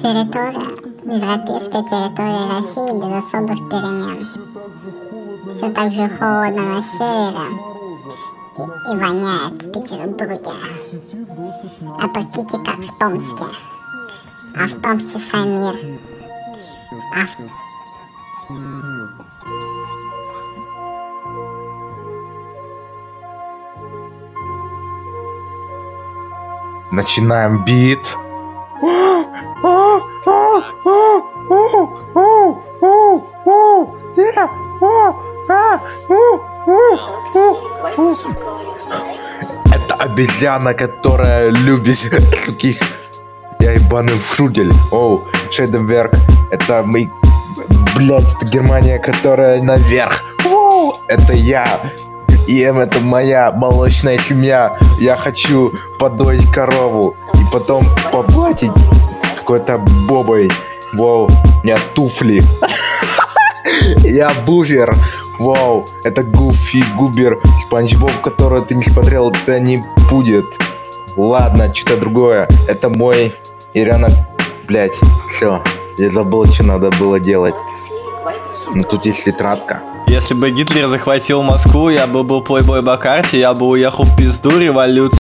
территория, европейская территория России без особых перемен. Все так же холодно на севере и воняет в Петербурге. А прикиньте, как в Томске. А в Томске Самир. Начинаем бит. Это обезьяна, которая любит таких. Я ебаный фрудель. Оу, Шейденберг. Это мы. Блять, это Германия, которая наверх. Воу, это я. И это моя молочная семья. Я хочу подоить корову и потом поплатить какой-то бобой. Воу, у меня туфли. Я буфер. Вау, это Гуфи, Губер, Спанч Боб, который ты не смотрел, это не будет. Ладно, что-то другое. Это мой Ирина. Блять, все. Я забыл, что надо было делать. Но тут есть тетрадка. Если бы Гитлер захватил Москву, я бы был плейбой Бакарти, я бы уехал в пизду, революция.